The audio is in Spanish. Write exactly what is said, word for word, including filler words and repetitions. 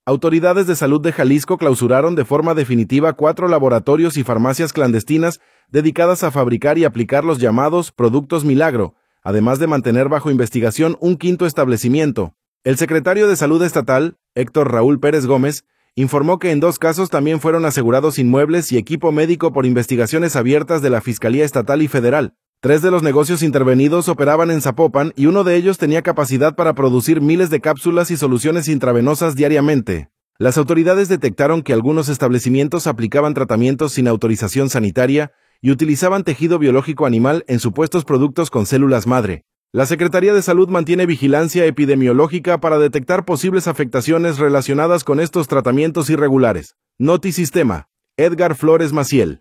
Autoridades de salud de Jalisco clausuraron de forma definitiva cuatro laboratorios y farmacias clandestinas dedicadas a fabricar y aplicar los llamados productos milagro, además de mantener bajo investigación un quinto establecimiento. El secretario de Salud Estatal, Héctor Raúl Pérez Gómez, informó que en dos casos también fueron asegurados inmuebles y equipo médico por investigaciones abiertas de la Fiscalía Estatal y Federal. Tres de los negocios intervenidos operaban en Zapopan y uno de ellos tenía capacidad para producir miles de cápsulas y soluciones intravenosas diariamente. Las autoridades detectaron que algunos establecimientos aplicaban tratamientos sin autorización sanitaria y utilizaban tejido biológico animal en supuestos productos con células madre. La Secretaría de Salud mantiene vigilancia epidemiológica para detectar posibles afectaciones relacionadas con estos tratamientos irregulares. Notisistema. Edgar Flores Maciel.